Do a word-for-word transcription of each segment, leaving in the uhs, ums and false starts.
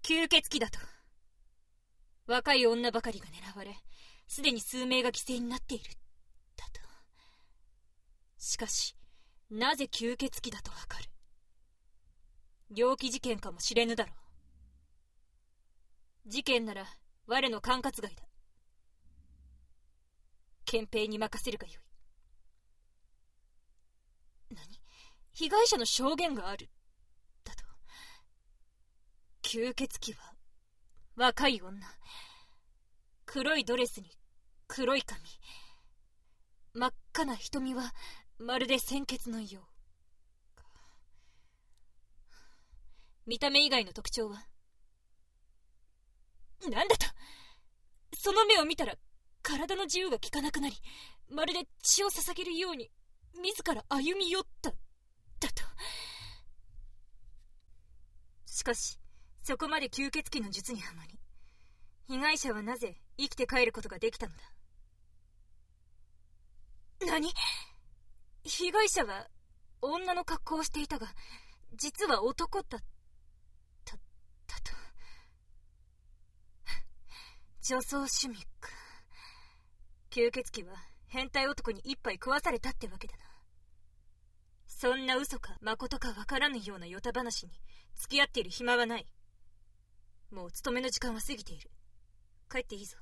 吸血鬼だと。若い女ばかりが狙われ、すでに数名が犠牲になっているだと。しかしなぜ吸血鬼だとわかる？猟奇事件かもしれぬだろう。事件なら我の管轄外だ。憲兵に任せるがよい。何？被害者の証言があるだと。吸血鬼は若い女、黒いドレスに黒い髪、真っ赤な瞳はまるで鮮血のよう。見た目以外の特徴は？なんだと？その目を見たら体の自由が利かなくなり、まるで血を捧げるように自ら歩み寄っただと。しかしそこまで吸血鬼の術にはまり、被害者はなぜ生きて帰ることができたのだ？何？被害者は女の格好をしていたが、実は男だっただと。女装趣味か。吸血鬼は変態男に一杯食わされたってわけだな。そんな嘘か誠かわからぬようなヨタ話に付き合っている暇はない。もう勤めの時間は過ぎている。帰っていいぞ。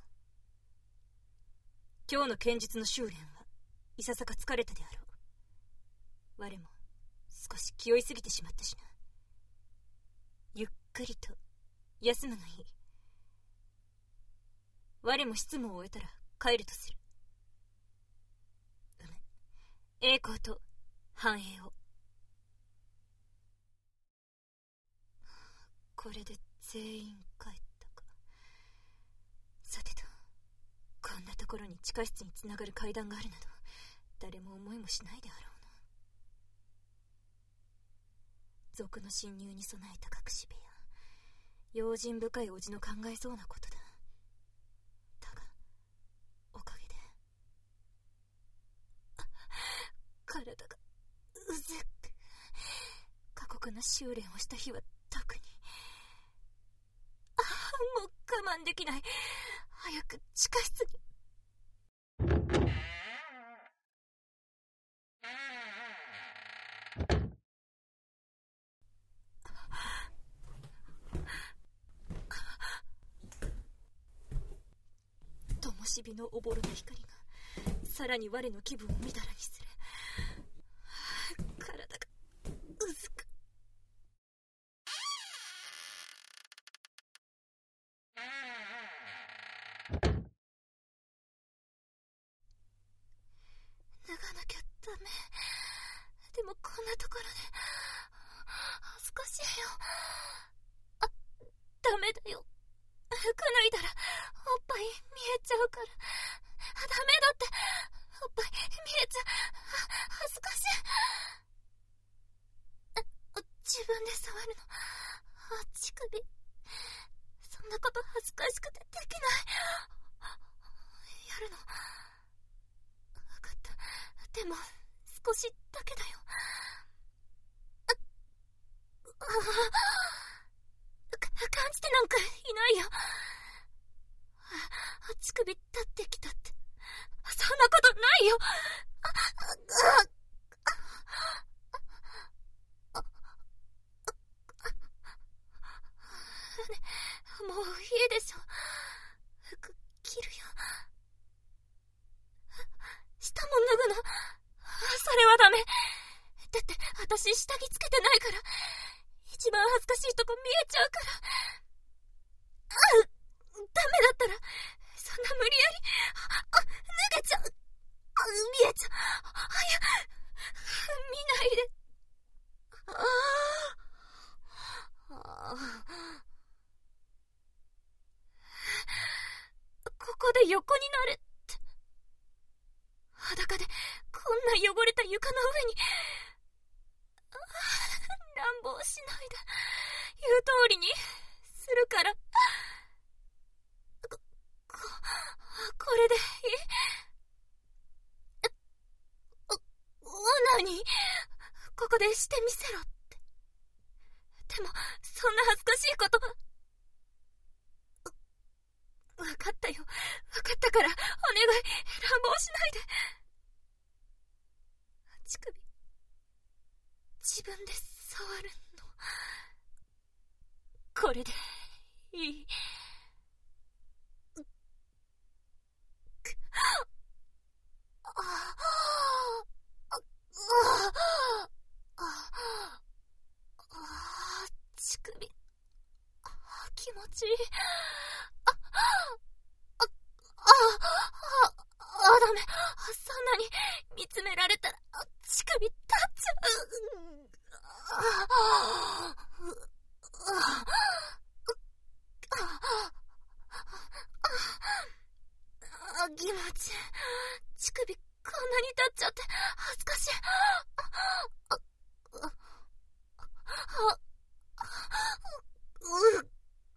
今日の剣術の修練はいささか疲れたであろう。我も少し気負いすぎてしまったしな。ゆっくりと休むがいい。我も執務を終えたら帰るとする。うむ、栄光と繁栄を。これで全員帰ったか。さてと、こんなところに地下室につながる階段があるなど誰も思いもしないであろうな。賊の侵入に備えた隠し部屋、用心深いおじの考えそうなことだ。だがおかげで体がうずく。過酷な修練をした日は特に。ああ、もう我慢できない。早く地下室に。灯火のおぼろな光がさらに我の気分をみだらにする。体がうずく。脱がなきゃダメ。でもこんなところで恥ずかしいよ。あ、ダメだよ。服脱いだらおっぱい見えちゃうから。ダメだって。おっぱい見えちゃう。恥ずかしい。自分で触るの。乳首。そんなこと恥ずかしくてできない。やるの。分かった。でも少しだけだよ。ああ、感じてなんかいないよ。乳首立ってきたって、そんなことないよ。あああね、もういいでしょ。服着るよ。下も脱ぐの。それはダメ。だって私下着つけてないから、一番恥ずかしいとこ見えちゃうから。ダメだったらそんな無理やり、あ、脱げちゃう。あ、見えちゃう。あ、いや、見ないで。ああ、ここで横になれって。裸でこんな汚れた床の上に。乱暴しないで。言う通りにするから。こ、こ、これでいい？オナニーここでしてみせろって。でもそんな恥ずかしいことは。 これでいい。ああああ、乳首、気持ちいい。あ、あ、あ、あ、あ、ダメ。そんなに見つめられたら、乳首立っちゃう。あ、あ、気持ちいい。乳首こんなに立っちゃって恥ずかしい。あ、あ、あ、う、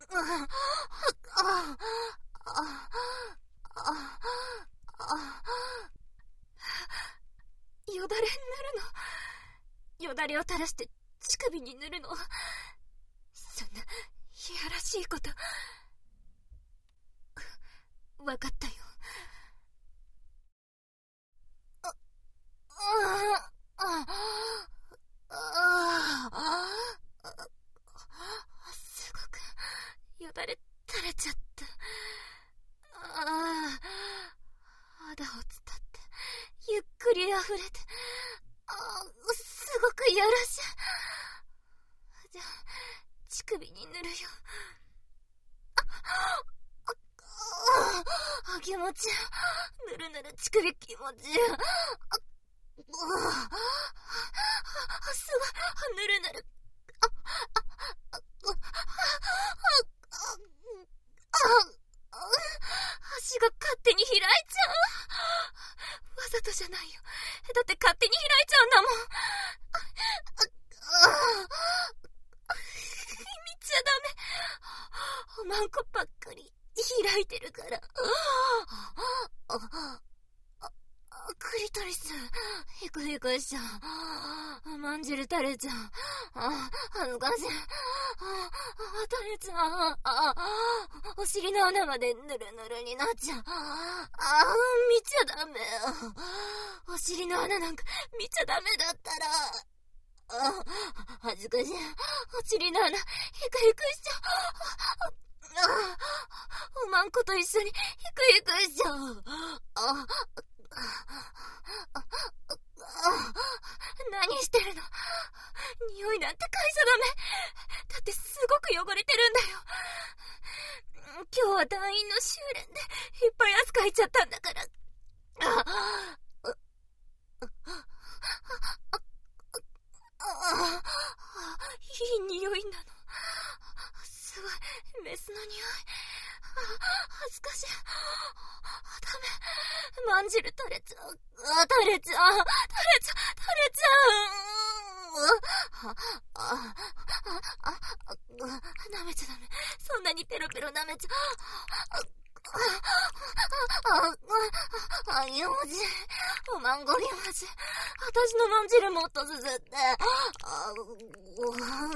よだれ塗るの。よだれを垂らして乳首に塗るの。そんないやらしいこと。わかったよ。あ、あ、あ、あ、あ、すごくよだれ垂れちゃった。ああ、肌を伝ってゆっくり溢れて、あ、すごくいやらしい。じゃあ乳首に塗るよ。あ、あ、あ、気持ちいい。ぬるぬる乳首気持ちいい。あ、あ、すごい、ぬるぬる。あ、あ、あ、あ、足が勝手に開いちゃう。わざとじゃないよ。だって勝手に開いちゃうんだもん。見ちゃダメ。おまんこばっかり開いてるから。あ、あ、あ、クリトリス、ひくひくしちゃう。まんじる垂れちゃう。あ、恥ずかしい。あ、垂れちゃう。あ、お尻の穴までぬるぬるになっちゃう。あ、見ちゃダメ。お尻の穴なんか見ちゃダメだったら。あ、恥ずかしい。お尻の穴、ひくひくしちゃう。あ、おまんこと一緒にひくひくしちゃう。あ、何してるの？匂いなんて嗅いじゃダメ。だってすごく汚れてるんだよ。今日は団員の修練でいっぱい汗かいちゃったんだから。あああ、いい匂いなの。すごいメスの匂い。恥ずかしい。ダメ。まんじる垂れちゃう。垂れちゃう。垂れちゃう。垂れちゃう。あ、あ、あ、舐めちゃダメ。そんなにペロペロ舐めちゃう。あ、あ、あ、気持ちいい。おまんご気持ちいい。私のまんじるもっとすすって。あ、う、う、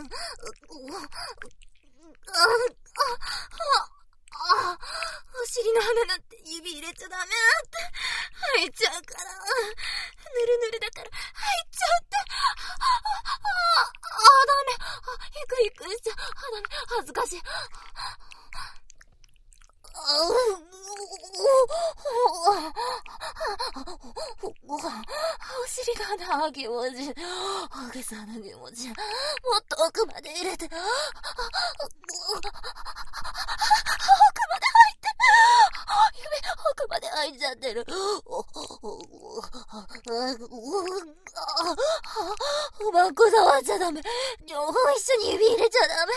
あ、お尻の穴なんて指入れちゃダメだって。入っちゃうから。ぬるぬるだから入っちゃうって。あ、あ、あ、ダメ。あ、ひくひくしちゃう。あ、ダメ。恥ずかしい。お尻の穴、気持ちいい。おけさの気持ちいい。もっと奥まで入れて。奥まで入って。奥まで入っちゃってる。おまんこ触っちゃダメ。両方一緒に指入れちゃダメ。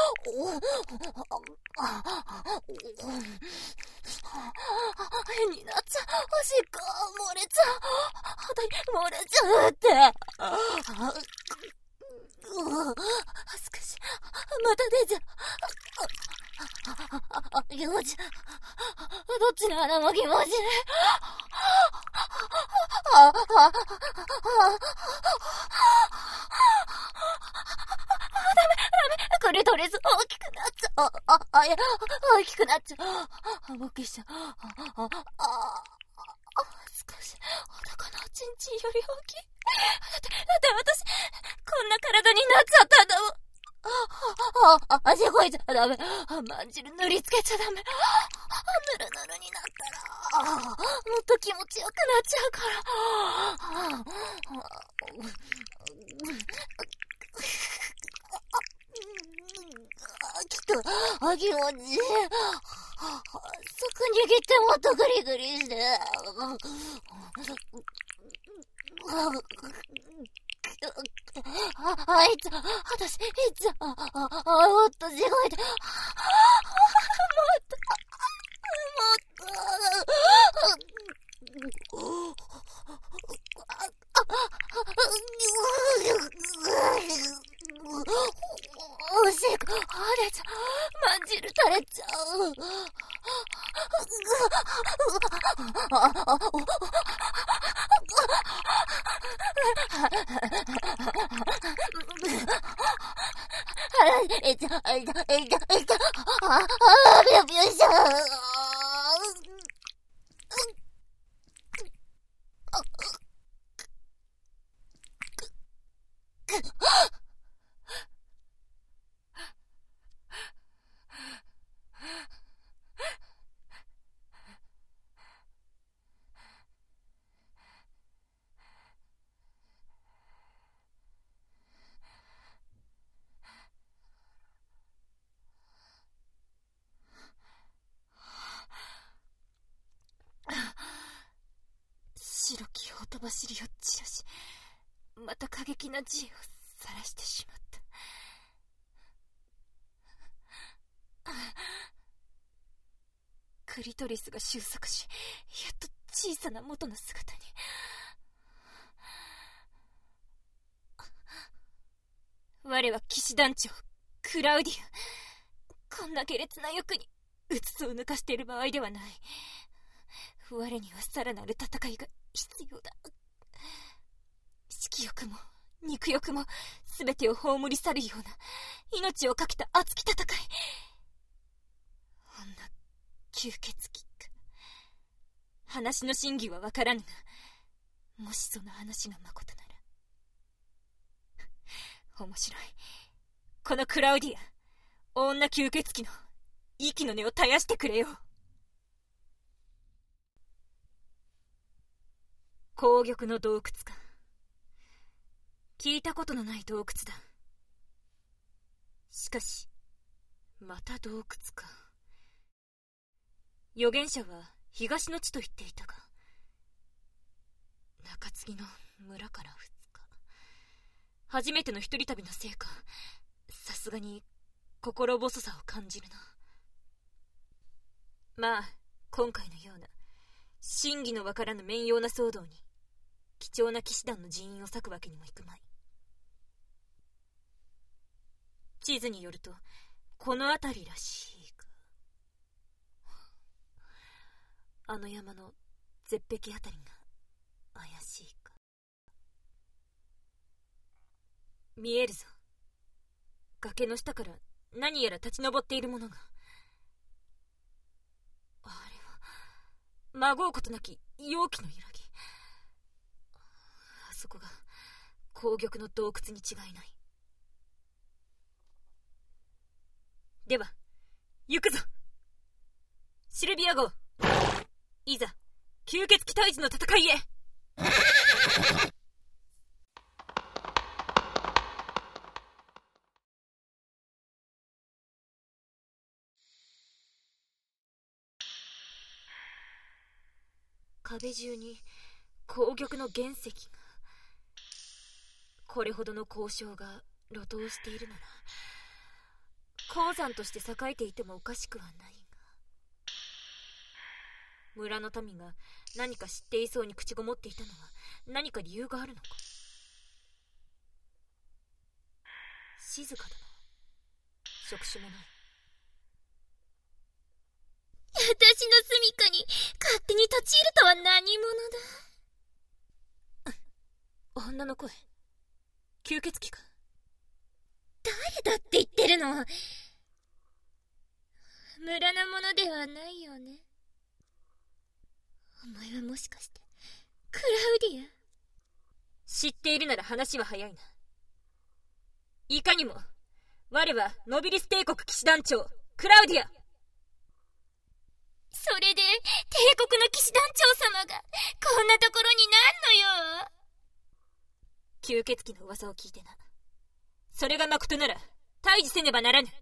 変になっちゃう。おしっこ漏れちゃう。肌に漏れちゃうって。恥ずかしい。また出ちゃう。気持ちいい。どっちの穴も気持ちいい。あ、あ、あ、ダメ、ダメ。クリトリス大きくなっちゃう。あ、あ、いや、大きくなっちゃう。勃起しちゃう。あ、あ、あ、恥ずかしい。男のおちんちんより大きい。だって、だって私、こんな体になっちゃったんだもん。 あ、あ、汗こいちゃダメ。まんじる塗りつけちゃダメ。ぬるぬるになったら、もっと気持ちよくなっちゃうから。きっと、あ、気持ちいい。そこ握ってもっとグリグリして。あ、あいつ、私、いつ、あ、あ、あ、もっと地声で、もっと、もっと、おしっこ、あれちゃう、まんじる垂れちゃう。えちゃ、えちゃ、えちゃ、えちゃ、あ、あ、びょびょしょ。白きほとばしりを散らし、また過激な字を晒してしまった。クリトリスが収束し、やっと小さな元の姿に。我は騎士団長クラウディア。こんな下劣な欲にうつつを抜かしている場合ではない。我にはさらなる戦いが必要だ。色欲も肉欲も全てを葬り去るような命をかけた熱き戦い。こんな吸血鬼か。話の真偽は分からぬが、もしその話がまことなら。面白い。このクラウディア、女吸血鬼の息の根を絶やしてくれよ。紅玉の洞窟か。聞いたことのない洞窟だ。しかしまた洞窟か。預言者は東の地と言っていたが、中継ぎの村からふつか。初めての一人旅のせいか、さすがに心細さを感じるな。まあ今回のような真偽のわからぬ面妖な騒動に貴重な騎士団の人員を割くわけにもいくまい。地図によるとこの辺りらしいが、あの山の絶壁あたりが怪しいか。見えるぞ。崖の下から何やら立ち上っているものが。あれはまごうことなき妖気の揺らぎ。あそこが紅玉の洞窟に違いない。では行くぞ。シルビア号、いざ吸血鬼退治の戦いへ。壁中に紅玉の原石が。これほどの交渉が路頭しているなら鉱山として栄えていてもおかしくはないが、村の民が何か知っていそうに口ごもっていたのは何か理由があるのか。静かだな。触手もない。 私の住処に勝手に立ち入るとは何者だ。 女の声。吸血鬼か。 誰だって言ってるの。無駄なものではないよね。お前はもしかしてクラウディア。 知っているなら話は早いな。いかにも我はノビリス帝国騎士団長クラウディア。 それで帝国の騎士団長様がこんなところになんのよ。 吸血鬼の噂を聞いてな。それがまことなら退治せねばならぬ。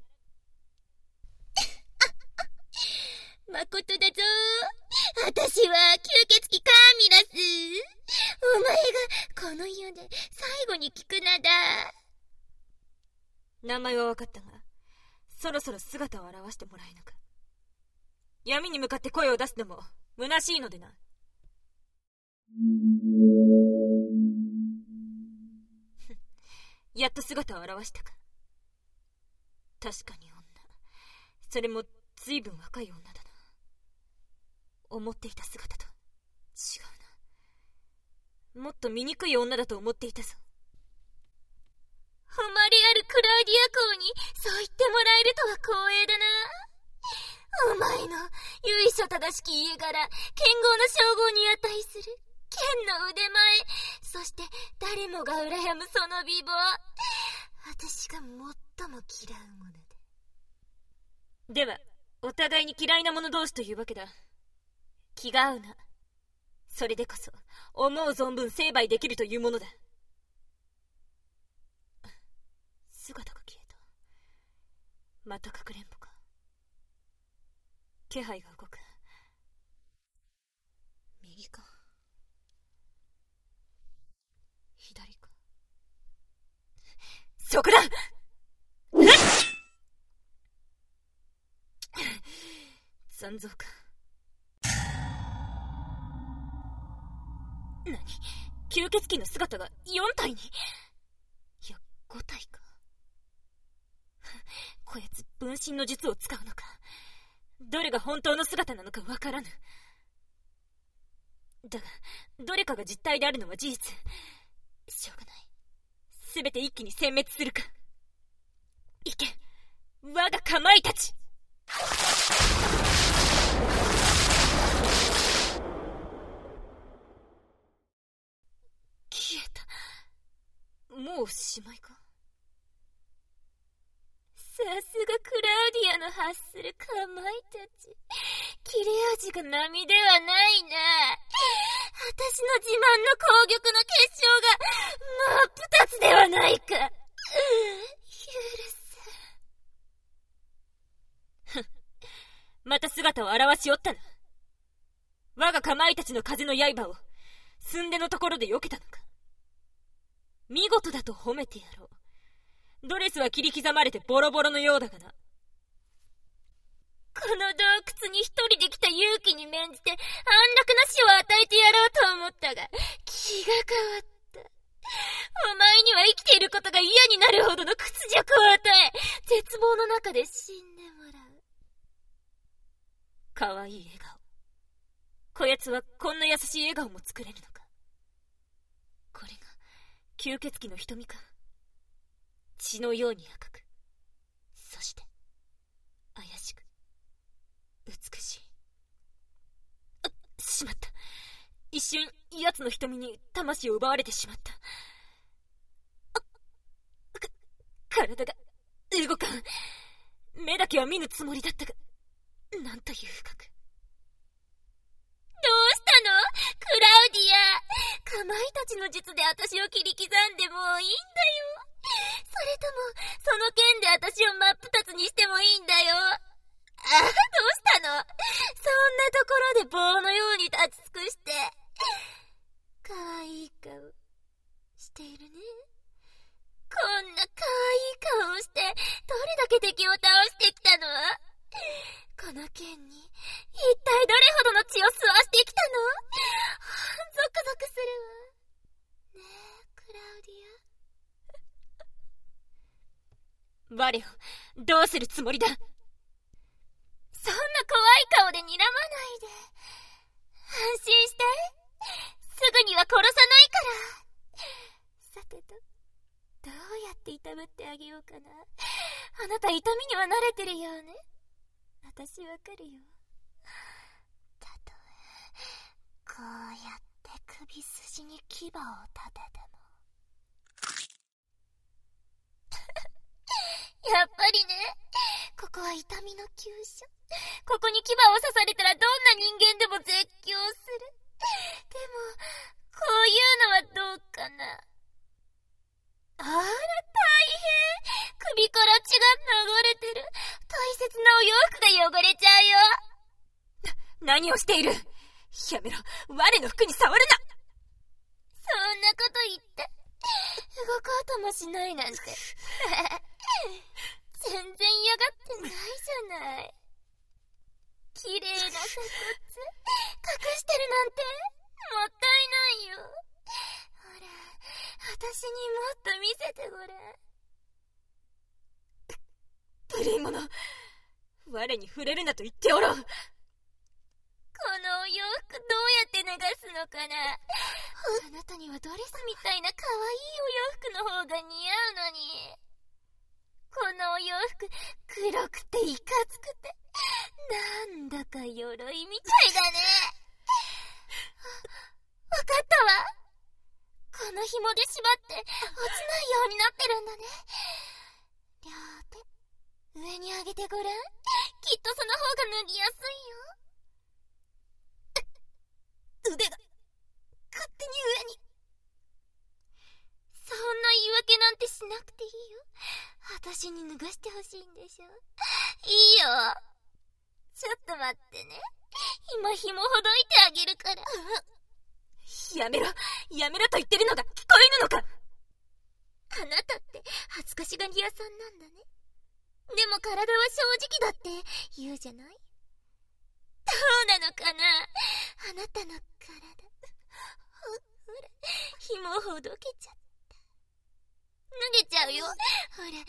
まことだぞ。私は吸血鬼カーミラス。お前がこの世で最後に聞く名だ。 名前は分かったが、そろそろ姿を現してもらえぬか。闇に向かって声を出すのも虚しいのでな。やっと姿を現したか。確かに女。それも随分若い女だな。思っていた姿と違うな。もっと醜い女だと思っていたぞ。 誉れあるクラウディア公にそう言ってもらえるとは光栄だな。お前の由緒正しき家柄、剣豪の称号に値する剣の腕前、そして誰もが羨むその美貌、私が最も嫌うものだ。 ではお互いに嫌いな者同士というわけだ。気が合うな。それでこそ思う存分成敗できるというものだ。姿が消えた。またかくれんぼか。気配が動く。右か左か。そこだ。残像か。何、吸血鬼の姿がよん体に。いやご体か。こやつ分身の術を使うのか。どれが本当の姿なのかわからぬ。だがどれかが実体であるのは事実。しょうがない。すべて一気に殲滅するか。いけ、我がかまいたち。消えた。もうおしまいか。 さすがクラウディアの発するかまいたち。切れ味が並ではないな。私の自慢の攻撃の結晶が真っ二つではないか。 許す。また姿を現しおったな。我がかまいたちの風の刃を寸出のところで避けたのか。見事だと褒めてやろう。ドレスは切り刻まれてボロボロのようだがな。 この洞窟に一人で来た勇気に免じて安楽な死を与えてやろうと思ったが、気が変わった。お前には生きていることが嫌になるほどの屈辱を与え、絶望の中で死んでもらう。 かわいい笑顔。こやつはこんな優しい笑顔も作れるのか。これが吸血鬼の瞳か。血のように赤く、そして怪しく美しい。あ、しまった。一瞬奴の瞳に魂を奪われてしまった。あ、か、体が動かん。目だけは見ぬつもりだったが、なんという深く。 どうしたのクラウディア。かまいたちの術で私を切り刻んでもいいんだよ。それともその剣で私を真っ二つにしてもいいんだよ。ああ、どうしたの。そんなところで棒のように立ち尽くして。かわいい顔しているね。こんなかわいい顔をしてどれだけ敵を倒してきたの。この剣に一体どれほどの血を吸わしてきたの。ゾクゾクするわ。ねえクラウディア。 我をどうするつもりだ。そんな怖い顔で睨まないで。安心して。すぐには殺さないから。さてと、どうやって痛めってあげようかな。あなた痛みには慣れてるよね。私わかるよ。たとえこうやって首筋に牙を立てても。 やっぱりね、ここは痛みの急所。ここに牙を刺されたらどんな人間でも絶叫する。でも、こういうのはどうかな。あら、大変。首から血が流れてる。大切なお洋服が汚れちゃうよ。 な、何をしている。やめろ。我の服に触るな。 そんなこと言って、動こうともしないなんて。全然嫌がってないじゃない。綺麗な鎖骨、隠してるなんて、もったいないよ。ほら、私にもっと見せてごらん。 無礼者。我に触れるなと言っておろう。 このお洋服どうやって脱がすのかな。あなたにはドレスみたいな可愛いお洋服の方が似合うのに。このお洋服、黒くていかつくて、なんだか鎧みたいだね。わかったわ。この紐で縛って落ちないようになってるんだね。両手、上に上げてごらん。きっとその方が脱ぎやすいよ。腕が勝手に上に。そんな言い訳なんてしなくていいよ。私に脱がしてほしいんでしょ。いいよ。ちょっと待ってね。今紐ほどいてあげるから。 やめろ。やめろと言ってるのが聞こえぬのか。 あなたって恥ずかしがり屋さんなんだね。でも体は正直だって言うじゃない。どうなのかな、あなたの体。ほ、ほら、紐ほどけちゃった。脱げちゃうよ。ほら、ほら。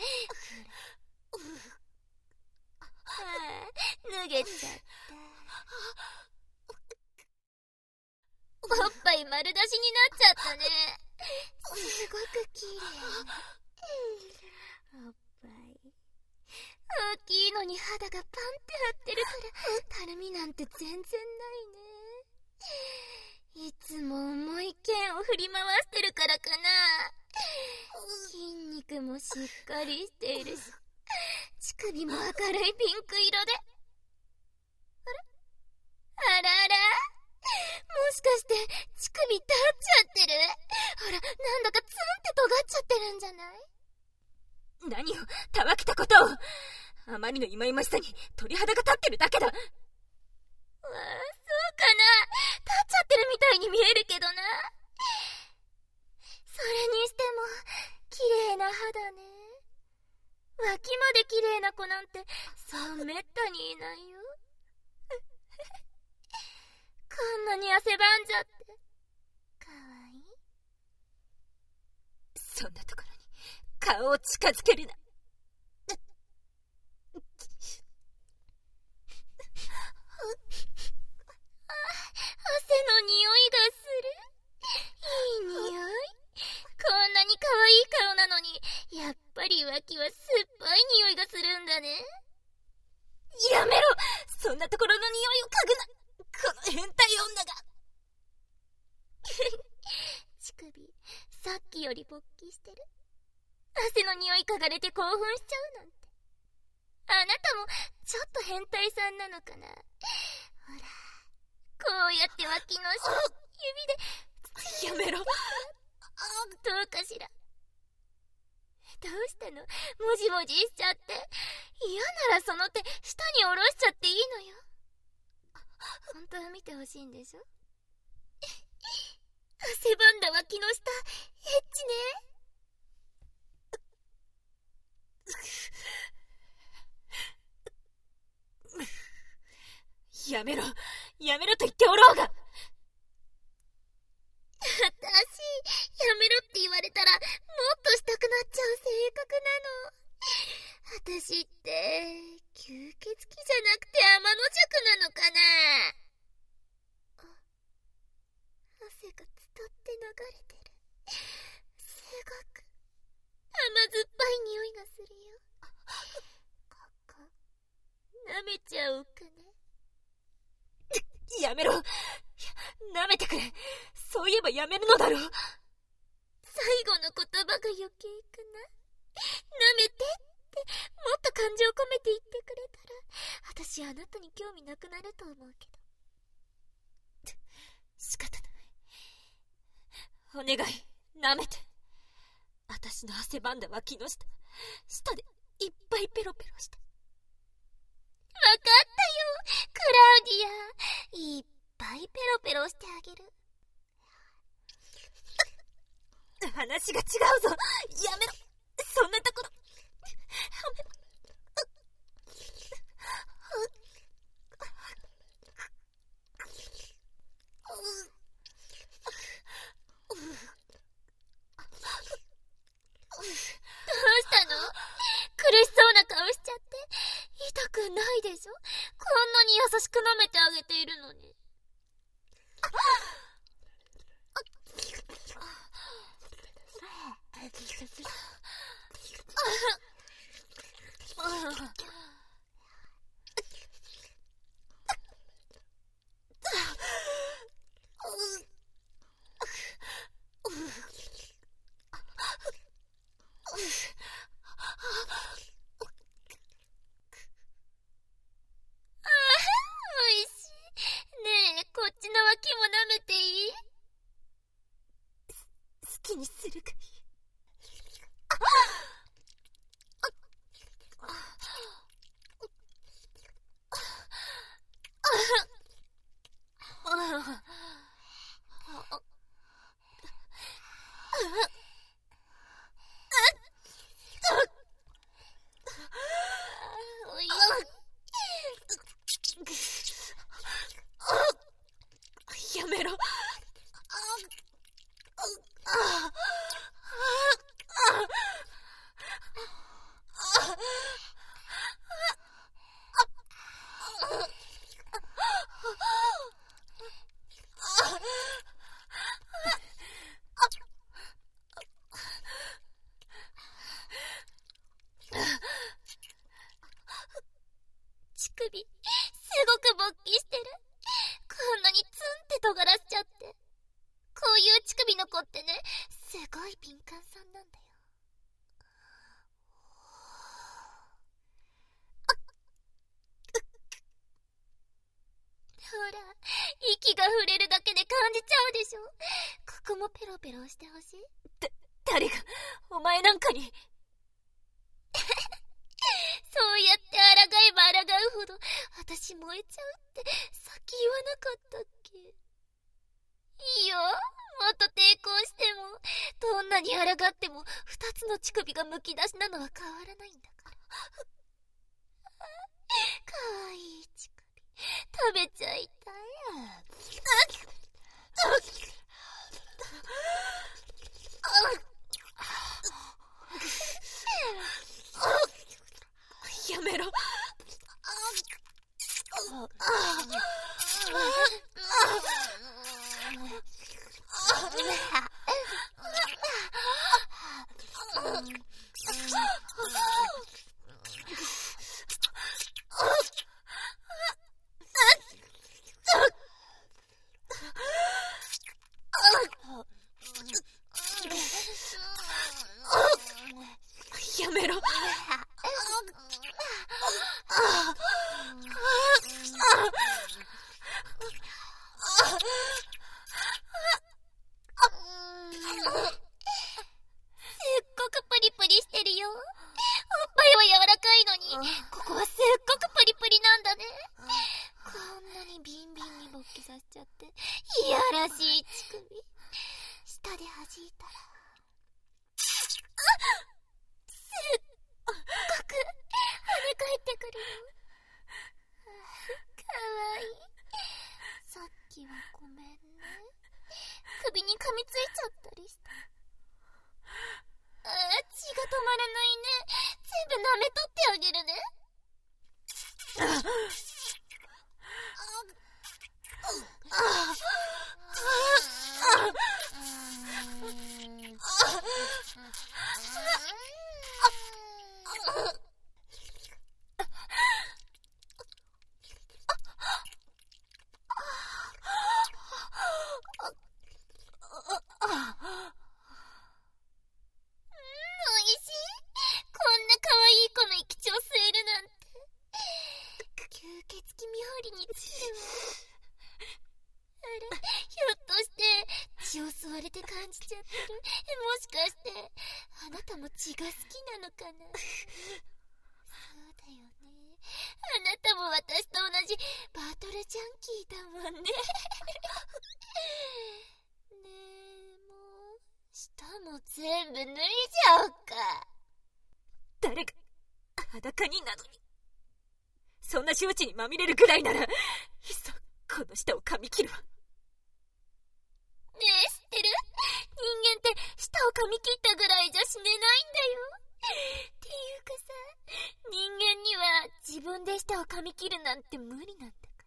ああ、脱げちゃった。おっぱい丸出しになっちゃったね。すごく綺麗なおっぱい。大きいのに肌がパンって張ってるから、たるみなんて全然ないね。いつも重い剣を振り回してるからかな。筋肉もしっかりしているし、乳首も明るいピンク色で。あらあらあら、もしかして乳首立っちゃってる？ほら、なんだかツンって尖っちゃってるんじゃない？ 何をたわけたことを。あまりの忌々しさに鳥肌が立ってるだけだ。わあ、 そうかな。立っちゃってるみたいに見えるけどな。それにしても綺麗な肌ね。脇まで綺麗な子なんてそうめったにいないよ。こんなに汗ばんじゃってかわいい。 そんなところに顔を近づけるな。 汗の匂いがする。いい匂い。こんなに可愛い顔なのに、やっぱり脇は酸っぱい匂いがするんだね。 やめろ。そんなところの匂いを嗅ぐな。この変態女が。 乳首、さっきより勃起してる。汗の匂い嗅がれて興奮しちゃうなんて。あなたもちょっと変態さんなのかな。ほら、こうやって脇の下、指で。 やめろ。 どうかしら。どうしたの？もじもじしちゃって。嫌ならその手、下に下ろしちゃっていいのよ。本当は見てほしいんでしょ？汗ばんだ脇の下、エッチね。やめろ。やめろと言っておろうが。 私、やめろって言われたら、もっとしたくなっちゃう性格なの。私って、吸血鬼じゃなくて天の弱なのかな。あ、汗がつたって流れてる。すごく、甘酸っぱい匂いがするよ。ここ、舐めちゃおうかね。 やめろ。舐めてくれ。そういえばやめるのだろう。 最後の言葉が余計かな。舐めてってっと感情込めて言ってくれたら、私あなたに興味なくなると思うけど。 仕方ない。お願い、舐めて。私の汗ばんだ脇の下、舌でいっぱいペロペロして。 わかったよ、クラウディア。いっぱいペロペロしてあげる。 話が違うぞ。やめろ。そんなところ。やめろ。 どうしたの？苦しそうな顔しちゃって。痛くないでしょ？こんなに優しく舐めてあげているのに。 好きにするがいい。やめろ。 乳首、すごく勃起してる。こんなにツンって尖らしちゃって。こういう乳首の子ってね、すごい敏感さんなんだよ。ほら、息が触れるだけで感じちゃうでしょ。ここもペロペロしてほしい。 だ、誰が、お前なんかに。 そうやって抗えば抗うほど、私燃えちゃうって、さっき言わなかったっけ？いいよ。もっと抵抗しても、どんなに抗っても、二つの乳首がむき出しなのは変わらないんだから。かわいい乳首。食べちゃいたい。 やめろ。やめろ。 させちゃって。いやらしい乳首。舌で弾いたら。すっごく跳ね返ってくるよ。かわいい。さっきはごめんね。首に噛みついちゃったりして。あー、血が止まらないね。全部舐めとってあげるね。こんな可愛い子の生感じちゃってる。もしかしてあなたも血が好きなのかな。そうだよね。あなたも私と同じバトルジャンキーだもんね。ねえ、もう舌も全部脱いじゃおうか。 誰が裸になのに。そんな羞恥にまみれるぐらいなら、いっそこの舌を噛み切るわ。 ねえ、知ってる？人間って舌を噛み切ったぐらいじゃ死ねないんだよ。っていうかさ、人間には自分で舌を噛み切るなんて無理なんだから。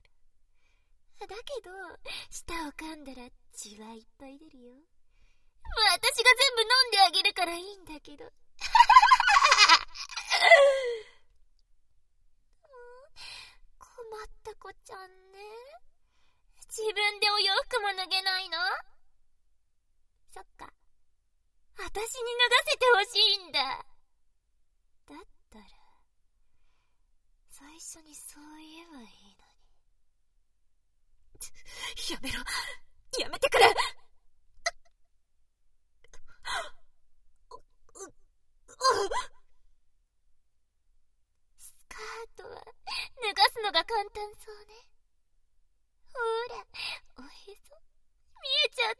だけど、舌を噛んだら血はいっぱい出るよ。私が全部飲んであげるからいいんだけど。困った子ちゃんね。自分でお洋服も脱げないの？そっか。私に脱がせてほしいんだ。だったら、最初にそう言えばいいのに。 やめろ。やめてくれ。 スカートは脱がすのが簡単そうね。ほら、おへそ見えちゃった。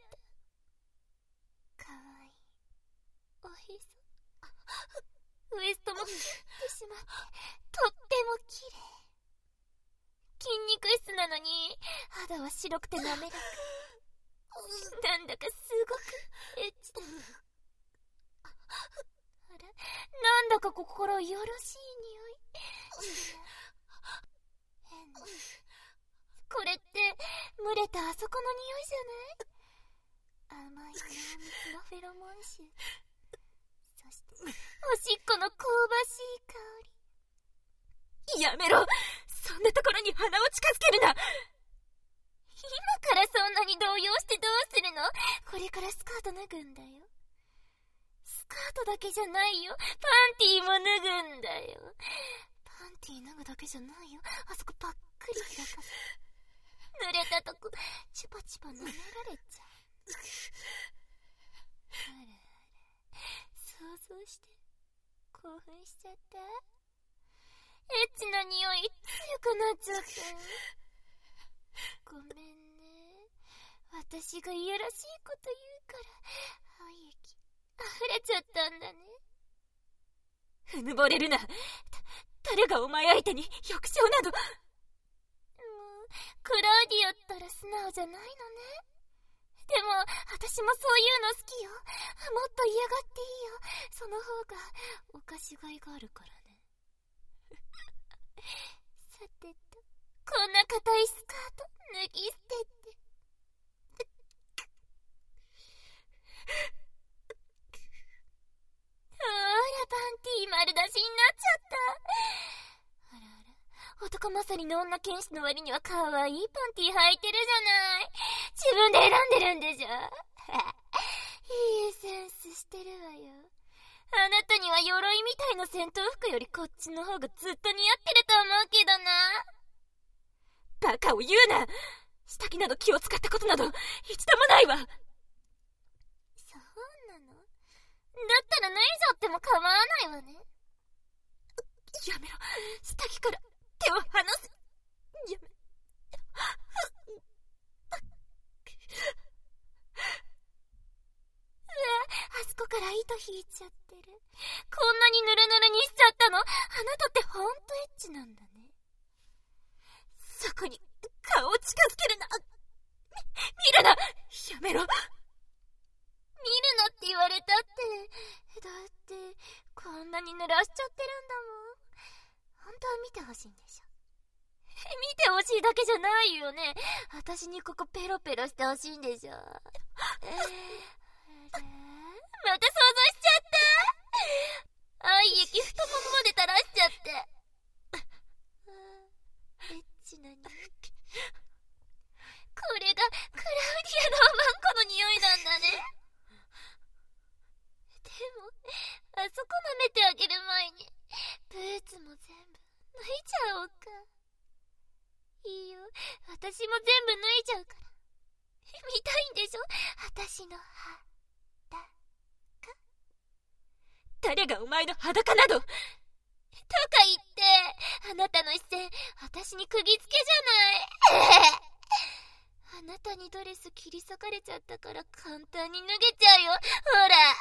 かわいいおへそ。ウエストもキュッてしまってとっても綺麗。筋肉質なのに肌は白くて滑らか。なんだかすごくエッチだ。あら、なんだか心よろしい匂い。変な。これって蒸れたあそこの匂いじゃない？甘い濃密なフェロモン臭。そしておしっこの香ばしい香り。やめろ。そんなところに鼻を近づけるな。 今からそんなに動揺してどうするの？これからスカート脱ぐんだよ。スカートだけじゃないよ。パンティーも脱ぐんだよ。パンティー脱ぐだけじゃないよ。あそこぱっくり開かせ。濡れたとこチュパチュパ舐められちゃう。あらあら、想像して興奮しちゃった？エッチな匂い強くなっちゃった。ごめんね。私がいやらしいこと言うから愛液溢れちゃったんだね。 うぬぼれるな。た誰がお前相手に欲張など。 もうクラウディオったら素直じゃないのね。でも私もそういうの好きよ。もっと嫌がっていいよ。その方がおかしがいがあるからね。さてと、こんな硬いスカート脱ぎ捨てて。ほら、パンティー丸出しになっちゃった。あらあら、男勝りの女剣士の割には可愛いパンティー履いてるじゃない。自分で選んでるんでしょ。いいセンスしてるわよ。あなたには鎧みたいな戦闘服よりこっちの方がずっと似合ってると思うけどな。 バカを言うな。下着など気を使ったことなど一度もないわ。 そうなの？だったら脱いじゃっても構わないわね。 やめろ。下着から手を離す。やめ。 うわ、あそこから糸引いちゃってる。こんなにヌルヌルにしちゃったの？あなたってほんとエッチなんだね。 そこに顔を近づけるな。見るな。やめろ。 見るなって言われたって。だってこんなに濡らしちゃってるんだもん。本当は見てほしいんでしょ。見てほしいだけじゃないよね。私にここペロペロしてほしいんでしょ。えー、あれまた想像しちゃった。愛液太ももまで垂らしちゃって。エッチな匂い。これがクラウディアのおまんこの匂いなんだね。でもあそこ舐めてあげる前にブーツも全部脱いじゃおうか。いいよ、私も全部脱いじゃうから。見たいんでしょ、私の歯。 誰がお前の裸など。 とか言って、あなたの視線、私に釘付けじゃない。あなたにドレス切り裂かれちゃったから簡単に脱げちゃうよ。ほら。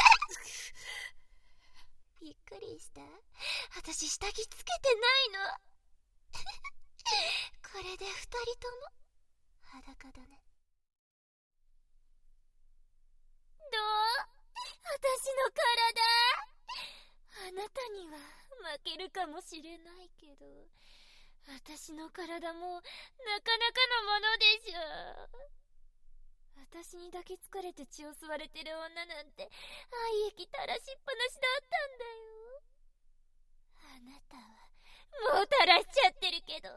びっくりした？私下着つけてないの。これで二人とも裸だね。どう？私の体。あなたには負けるかもしれないけど、私の体もなかなかのものでしょ。私に抱きつかれて血を吸われてる女なんて愛液垂らしっぱなしだったんだよ。あなたはもう垂らしちゃってるけど。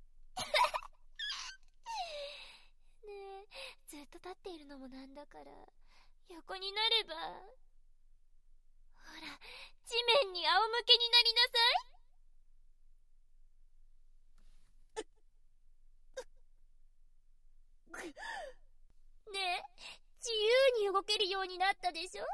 ねえ、ずっと立っているのもなんだから横になれば。ほら、地面に仰向けになりなさい。ねえ、自由に動けるようになったでしょ。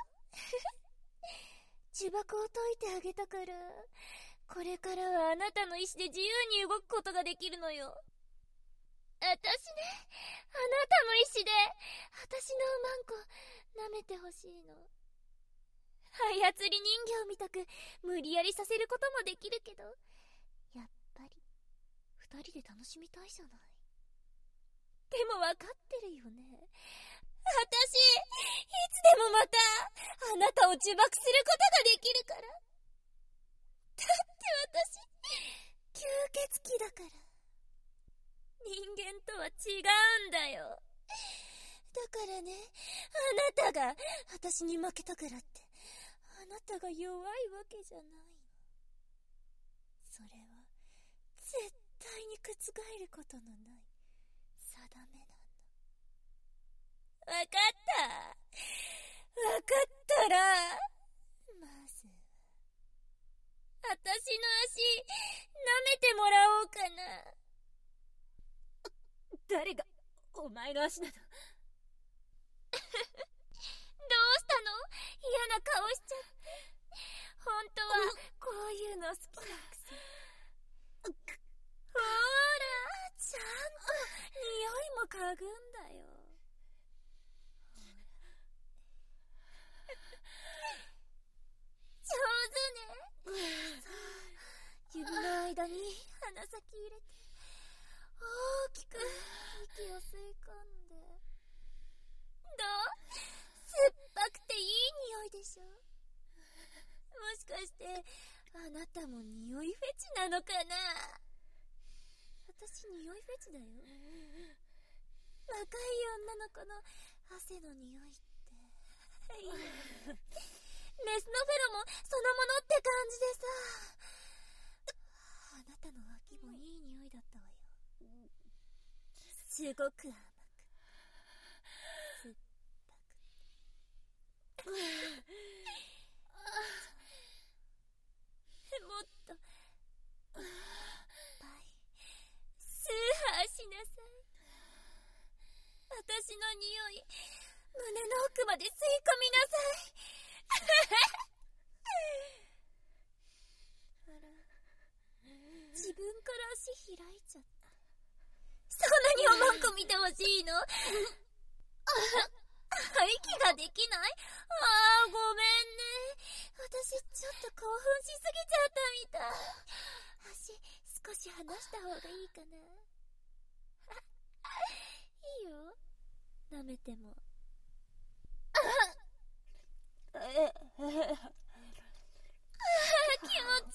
呪縛を解いてあげたから、これからはあなたの意志で自由に動くことができるのよ。私ね、あなたの意志で私のおまんこ舐めてほしいの。操り人形みたく無理やりさせることもできるけど、やっぱり二人で楽しみたいじゃない。でも分かってるよね。私、いつでもまたあなたを呪縛することができるから。だって私、吸血鬼だから。人間とは違うんだよ。だからね、あなたが私に負けたからって、あなたが弱いわけじゃないの。それは絶対に覆ることのない定めなの。わかった。わかったら、まずは私の足舐めてもらおうかな。 誰がお前の足など。 どうしたの？嫌な顔しちゃって。本当はこういうの好きなくせ。ほら、ちゃんと匂いも嗅ぐんだよ。上手ね。さあ、指の間に鼻先入れて大きく息を吸い込んで。どう？酸っぱくていい匂いでしょ。もしかしてあなたも匂いフェチなのかな。私匂いフェチだよ。若い女の子の汗の匂いっていいよね。メスのフェロモンそのものって感じでさ。あなたの脇もいい匂いだったわよ。すごく甘く、酸っぱくてもっといっぱいスーハーしなさい。私の匂い胸の奥まで吸い込みなさい。あら、自分から足開いちゃった。そんなにおまんこ見てほしいの？息ができない？ああ、ごめんね。私ちょっと興奮しすぎちゃったみたい。足少し離した方がいいかな。いいよ、舐めても。ああ、気持ちいい。美味し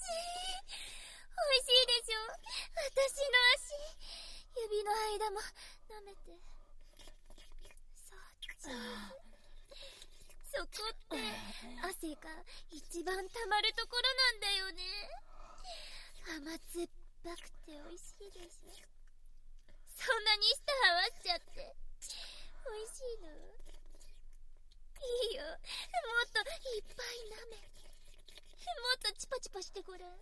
いでしょ。私の足、指の間も舐めて。そっち。そこって汗が一番溜まるところなんだよね。甘酸っぱくて美味しいでしょ。そんなに舌合わせちゃって美味しいの？いいよ、もっといっぱい舐め、もっとチパチパしてごらん。さ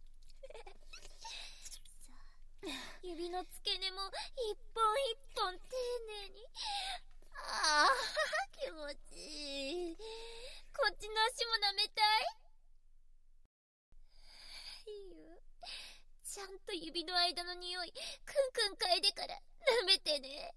あ、指の付け根も一本一本丁寧に。ああ、気持ちいい。こっちの足も舐めたい。 指の間の匂い、くんくん嗅いでから舐めてね。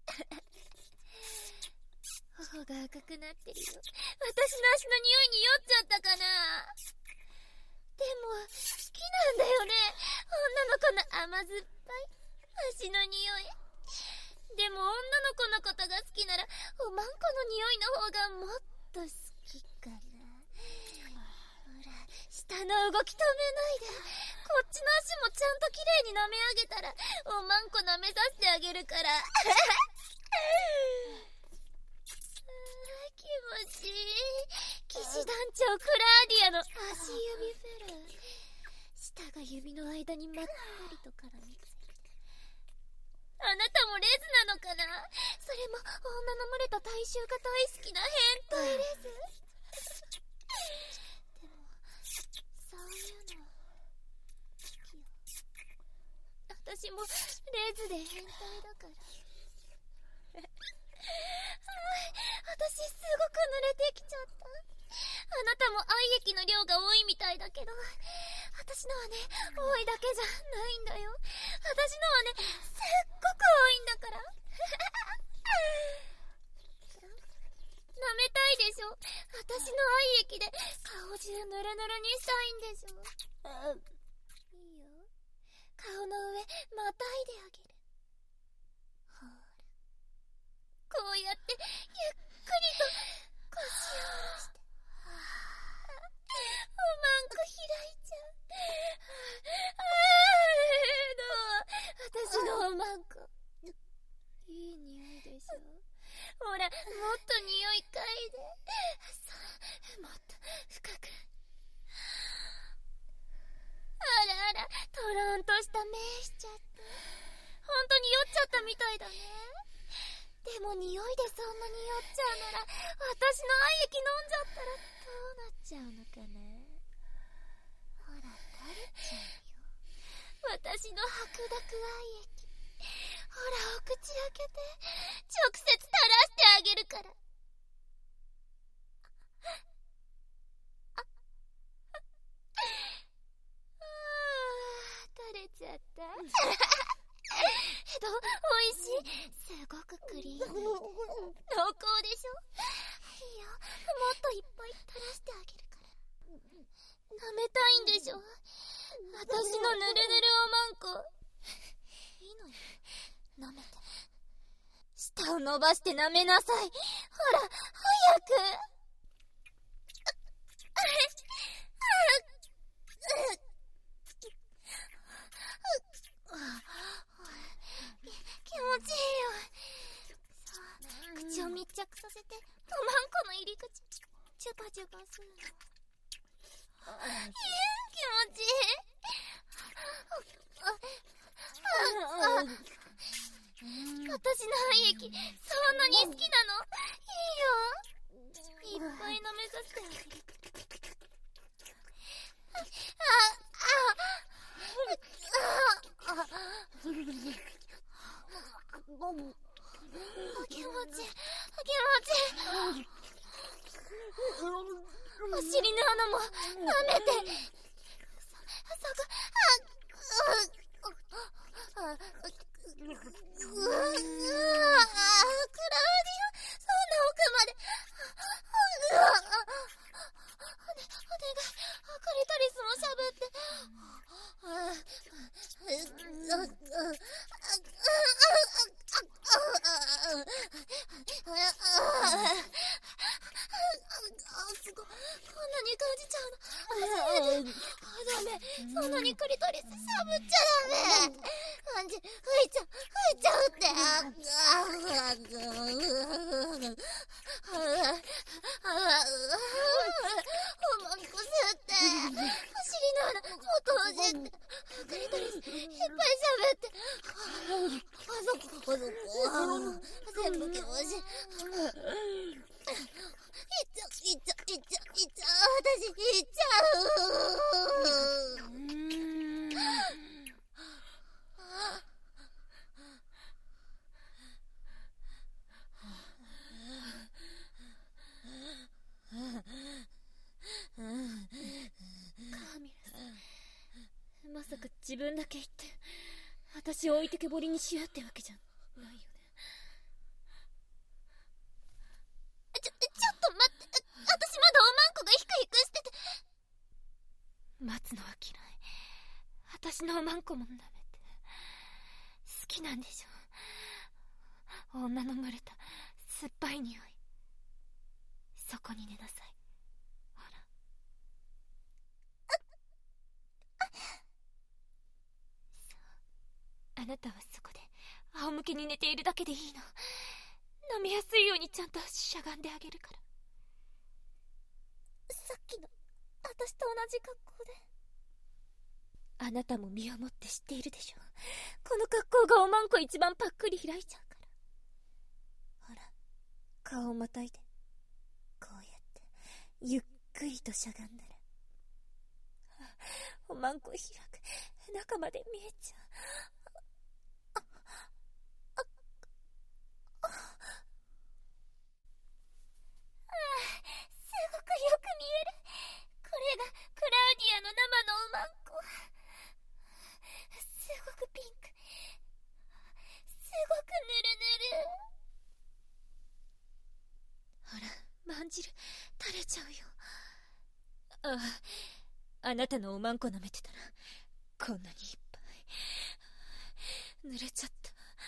頬が赤くなってるよ。私の足の匂いに酔っちゃったかな。でも、好きなんだよね。女の子の甘酸っぱい足の匂い。でも女の子のことが好きなら、おまんこの匂いの方がもっと好きかな。ほら、下の動き止めないで。こっちの足もちゃんと綺麗に舐め上げたら、おまんこ舐めさせてあげるから。気持ちいい。騎士団長クラーディアの足指フェラー。舌が指の間にまったりと絡みついて。あなたもレズなのかな。それも女の群れた大衆が大好きな変態レズ。でもそういうの好きよ。私もレズで変態だから。私すごく濡れてきちゃった。あなたも愛液の量が多いみたいだけど、私のはね、多いだけじゃないんだよ。私のはね、すっごく多いんだから。舐めたいでしょ。私の愛液で顔中ヌルヌルにしたいんでしょ。いいよ。顔の上またいであげる。ほら、こうやってゆっくりと腰を下ろして、おまんこ開いちゃう。ああ、どう？私のおまんこ。いい匂いでしょ。ほら、もっと匂い嗅いで。そう、もっと深く。あらあら、とろんとした目しちゃった。ほんとに酔っちゃったみたいだね。でも匂いでそんなに酔っちゃうなら、私の愛液飲んじゃったらどうなっちゃうのかな。ほら、垂れちゃうよ。私の白濁愛液。ほら、お口開けて、直接垂らしてあげるから。あ、あ、あー、垂れちゃった。どう？美味しい？すごくクリーミー。濃厚でしょ？いいよ。もっといっぱい垂らしてあげるから。舐めたいんでしょ？私のぬるぬるおまんこ。いいのよ。舐めて。舌を伸ばして舐めなさい。ほら、早く。気持ちいいよ。口を密着させて、おまんこの入り口、チュパチュパするの。いえ、気持ちいい。私の愛液、そんなに好きなの？いいよ。いっぱい舐めさせてあげる。あ、あ、あ、あ、気持ちいい、気持ちいい。お尻の穴も舐めて。そこ、あ、あ、あ、うわぁ、クラウディア、そんな奥まで。うわぁ、お願い、クリトリスもしゃぶって。すごい、こんなに感じちゃうの。初めて。ダメ、そんなにクリトリスしゃぶっちゃダメ。感じ、吹いちゃう、吹いちゃうって。おまんこ吸って。お尻の穴、もっとほじって。クリトリス、いっぱいしゃぶって。あそこ、あそこ。全部気持ちいい。いっちゃう、いっちゃう、いっちゃう、いっちゃう。私、いっちゃう。カーミラさん、まさか自分だけ言って私を置いてけぼりにしようってわけじゃないよね。 ちょ、ちょっと待って、私まだおまんこがヒクヒクしてて。 待つのは嫌い。私のおまんこも舐めて。好きなんでしょ。女の蒸れた酸っぱい匂い。そこに寝なさい。ほら。そう。あなたはそこで仰向けに寝ているだけでいいの。飲みやすいようにちゃんとしゃがんであげるから。 さっきの私と同じ格好で。 あなたも身をもって知っているでしょ。この格好がおまんこ一番パックリ開いちゃうから。ほら、顔をまたいで、こうやってゆっくりとしゃがんだら、おまんこ開く、中まで見えちゃう。あ、あ、あ、 ああ、すごくよく見える。これがクラウディアの生のおまんこ。すごくピンク、すごくぬるぬる。 ほら、まんじる垂れちゃうよ。ああ、あなたのおまんこ舐めてたらこんなにいっぱい濡れちゃった。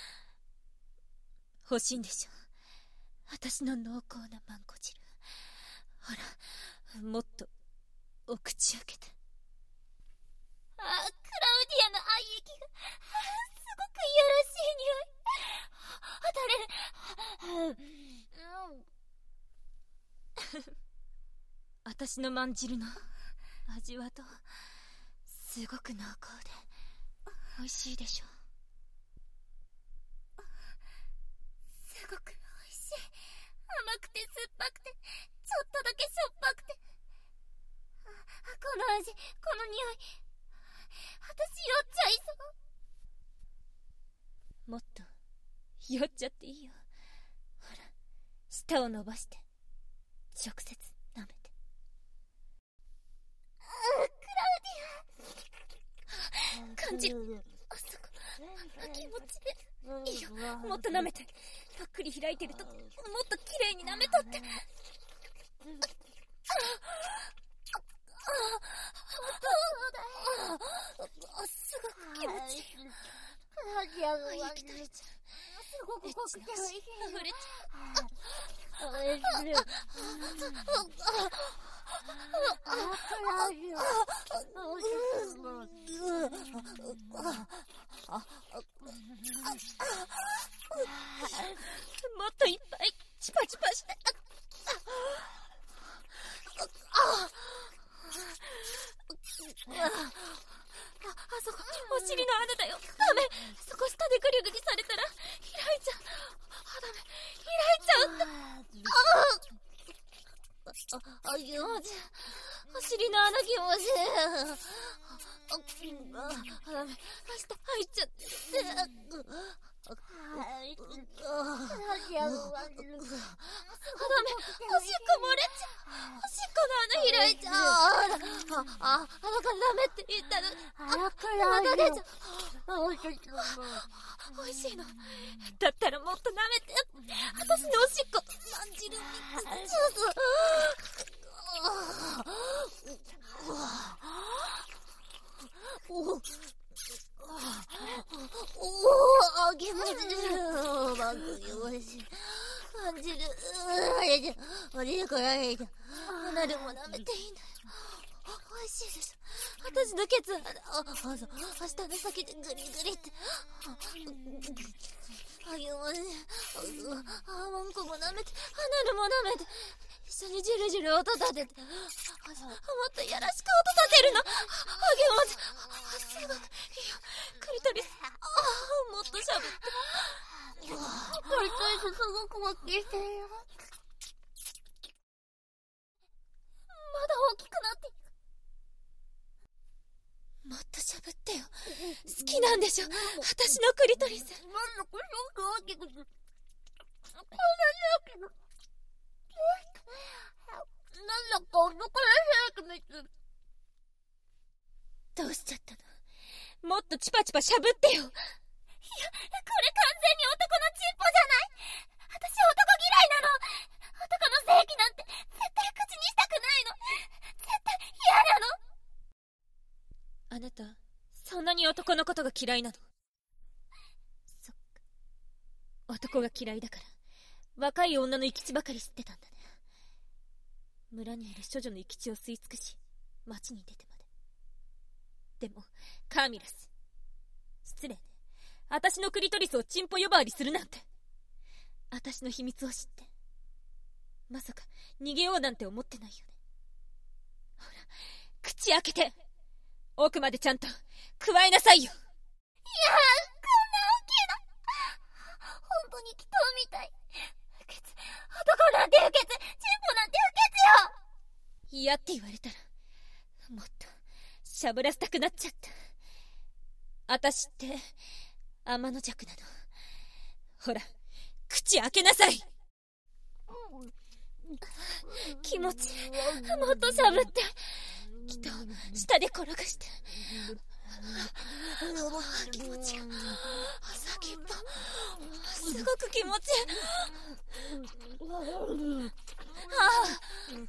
欲しいんでしょ、私の濃厚なまんこ汁。ほら、もっとお口開けて。 あ、クラウディアの愛液が、すごくいやらしい匂い。あ、垂れる。 私のまんじるの味はどう？すごく濃厚で美味しいでしょ。 すごく美味しい。甘くて酸っぱくて、ちょっとだけしょっぱくて。あ、この味、この匂い、私酔っちゃいそう。 もっと酔っちゃっていいよ。ほら、舌を伸ばして直接舐めて。 あ、クラウディア、感じる。あそこ、気持ちでいいよ。 もっと舐めて。ぱっくり開いてるともっと綺麗に舐めとって。 すごく気持ちいい。息垂れちゃう。すごく濃くておいしい。溢れちゃう。おいしい。 もっといっぱいチパチパして。あそこ、お尻の穴だよ。ダメ。そこ下でグリグリされたら開いちゃう。あ、ダメ。開いちゃうって。あ、あ、気持ちいい。お尻の穴気持ちいい。あ、ダメ。下入っちゃって。あ、ダメ。おしっこ漏れちゃう。おしっこの穴開いちゃう。あ、あ、あ、だからダメって言ったの。あ、また出ちゃう。おいしいの。だったらもっと舐めて。私のおしっこまんじるミックスジュース。おおおお、気持ちいい。番組おいしい。感じる。あれじゃ、あれからあれじゃ。鼻でも舐めていいんだよ。おいしいです。私のケツ、あ、あ、そう、下の先でグリグリって。あ、気持ちいい。あ、マンコも舐めて、鼻でも舐めて。一緒にジュルジュル音立てて。もっとやらしく音立てるの。あ、気持ちいい。すごくいいよ。クリトリス。あ、もっとしゃぶって。クリトリスすごく大きいしてるよ。まだ大きくなっていく。もっとしゃぶってよ。好きなんでしょ、私のクリトリス。なんだこれ、すごく大きく。こんなに大きく。なんだかお腹が早くなって。どうしちゃったの？もっとチパチパしゃぶってよ。 や、これ完全に男のチンポじゃない。私男嫌いなの。男の性器なんて絶対口にしたくないの。絶対嫌なの。 あなた、そんなに男のことが嫌いなの？そっか。男が嫌いだから、若い女の生き地ばかり知ってたんだね。村にいる処女の生き地を吸い尽くし、町に出てまで。でも、カーミラス。失礼ね。私のクリトリスをチンポ呼ばわりするなんて。私の秘密を知って。まさか、逃げようなんて思ってないよね。ほら、口開けて奥までちゃんと、くわえなさいよ。いやー、こんな大きいの。本当に祈祷みたい。不潔。男なんて不潔。チンポなんて不潔よ。 嫌って言われたら、もっと、しゃぶらせたくなっちゃった。私って、天の弱なの。ほら、口開けなさい。気持ち、もっとしゃぶって。きっと、下で転がして。気持ちいい。先っぽ、すごく気持ちいい。ああ。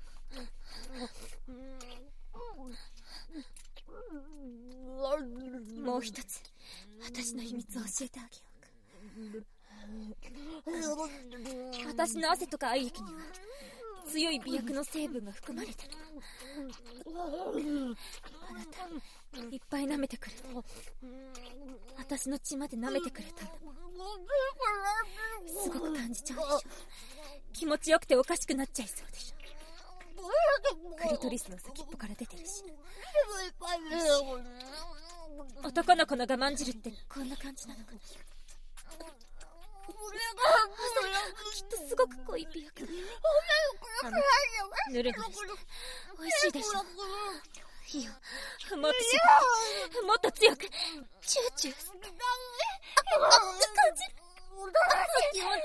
もう一つ、私の秘密を教えてあげようか。私の汗とか愛液には強い美薬の成分が含まれてる。あなた、いっぱい舐めてくれて、私の血まで舐めてくれたんだ。すごく感じちゃうでしょ。気持ちよくておかしくなっちゃいそうでしょ。クリトリスの先っぽから出てるし。男の子の我慢汁ってこんな感じなのかな。きっとすごく濃い美薬だ。あのぬるぬるして美味しいでしょ。いいよ、もっとしゃぶって、もっと強くチューチューして。あ、あ、感じる。気持ちいい。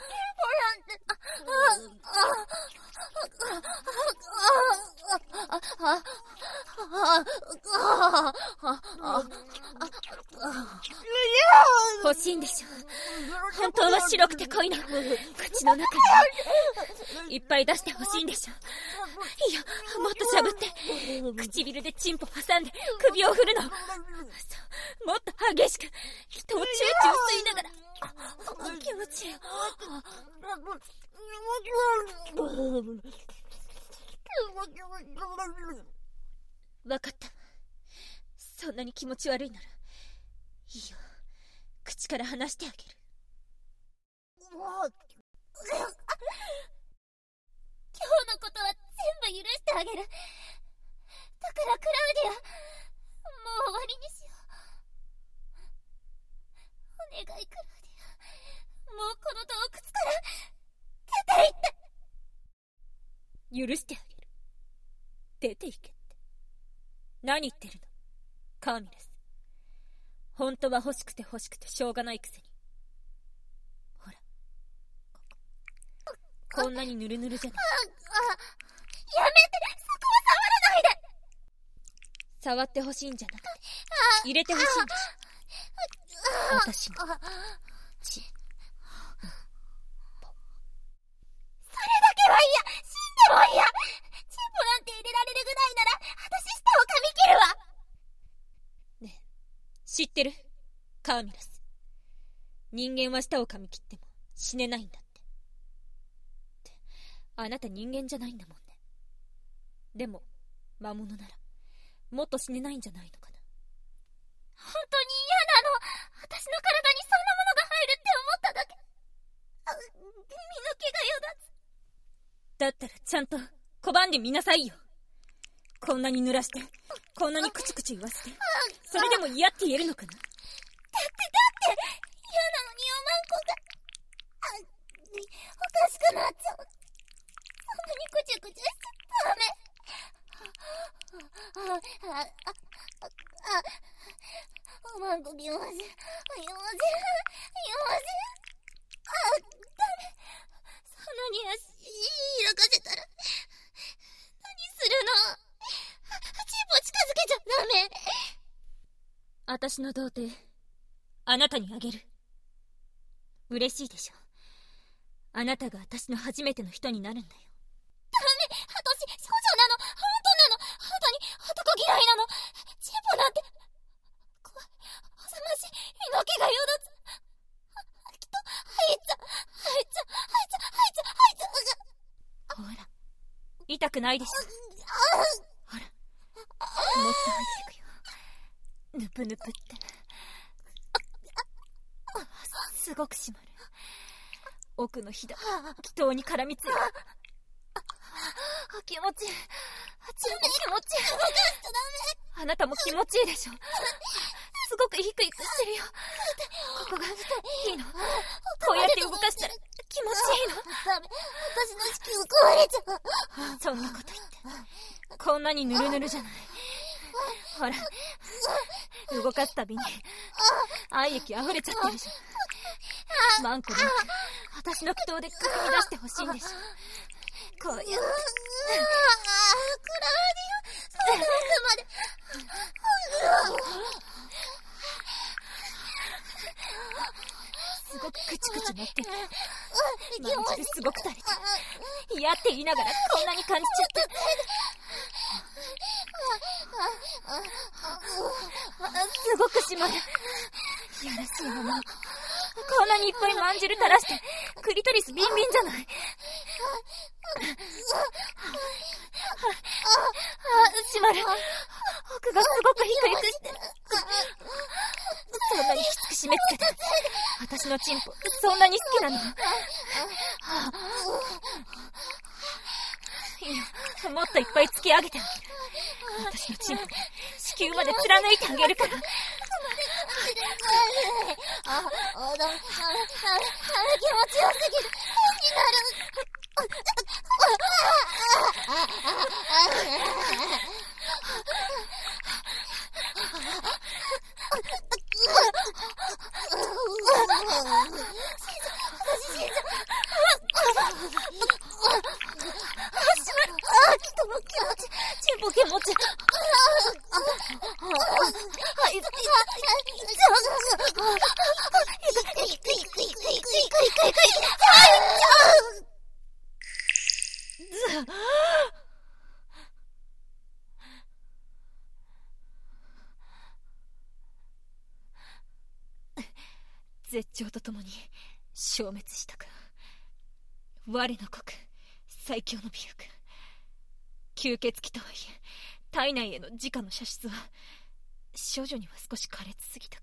欲しいんでしょ。本当は白くて濃いの。口の中にいっぱい出して欲しいんでしょ。いいよ、もっとしゃぶって。唇でチンポ挟んで首を振るの。そう、もっと激しく人をチューチュー吸いながら。気持ちいい。わかった。そんなに気持ち悪いならいいよ、口から離してあげる。 今日のことは全部許してあげる。だからクラウディア、もう終わりにしよう。お願いクラウディア、もうこの洞窟から出て行って。 許してあげる。出て行けって何言ってるの、カーミラス。本当は欲しくて欲しくてしょうがないくせに。ほら、ここ、こんなにヌルヌルじゃない。 やめて、そこは触らないで。 触ってほしいんじゃなくて、入れてほしいんだ。私の血。 それだけは嫌。死んでも嫌。チンポなんて入れられるぐらいなら私舌を噛み切るわ。 ねえ、知ってる？カーミラス。人間は舌を噛み切っても死ねないんだって。ってあなた人間じゃないんだもんね。でも魔物ならもっと死ねないんじゃないのかな。 本当に嫌なの。私の体にそんなものが入るって思っただけ。あ、身の毛がよだつ。 だったらちゃんと拒んでみなさいよ。こんなに濡らしてこんなにクチクチ言わせて、それでも嫌って言えるのかな。 だってだって嫌なのにおまんこがあおかしくなっちゃう。そんなにクチクチしちゃダメ。あああああおまんこ気持ち気持ち気持ちあダメ。そんなに足開かせたら何するの。チンポ近づけちゃダメ。 私の童貞あなたにあげる。 嬉しいでしょ。あなたが私の初めての人になるんだよ。 ダメ、私、少女なの、本当なの、本当に男嫌いなの。チンポなんて、怖い、おさましい、猪木がよだつ。きっと、入っちゃ、入っちゃ、入っちゃ、入っちゃ、入っちゃ、 ほら、痛くないでしょ。ほら、もっと入ってくよ。ぬぷぬぷって。すごく締まる。奥のひだ、気筒に絡みついて。気持ちいい。チンポ気持ちいい。あなたも気持ちいいでしょ。すごくヒクヒクしてるよ。ここがいいの。こうやって動かしたら気持ちいいの。 ダメ、私の子宮壊れちゃう。 そんなこと言って。こんなにヌルヌルじゃない。ほら、動かすたびに愛液溢れちゃってるじゃん。マンコなんか私の気筒でかき乱してほしいんでしょ。こうやって。 クラウディア、そんな奥まで。 すごくクチクチなってる。マジですごく垂れてる。嫌って言いながらこんなに感じちゃった。すごく締まる。いやらしいもの。こんなにいっぱいまんじる垂らしてクリトリスビンビンじゃない。あ、締まる。奥がすごくヒクヒクしてる。そんなにきつく締め付けて私のチンポそんなに好きなの？いや、もっといっぱい突き上げてあげる。私のチンポ子宮まで貫いてあげるから。 あ、あ、ダメ、ダメ、ダメ、ダメ、気持ちよすぎる。変になる。 チンポ気持ち。絶頂とともに消滅したか。我の国最強の美力。吸血鬼とはいえ体内への直の射出は少女には少し苛烈すぎたか。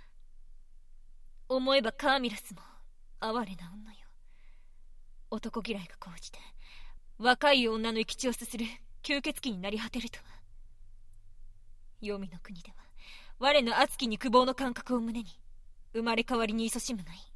思えばカーミラスも哀れな女よ。男嫌いが高じて若い女の生き血をすする吸血鬼になり果てるとは。黄泉の国では我の熱き肉棒の感覚を胸に生まれ変わりに勤しむがいい。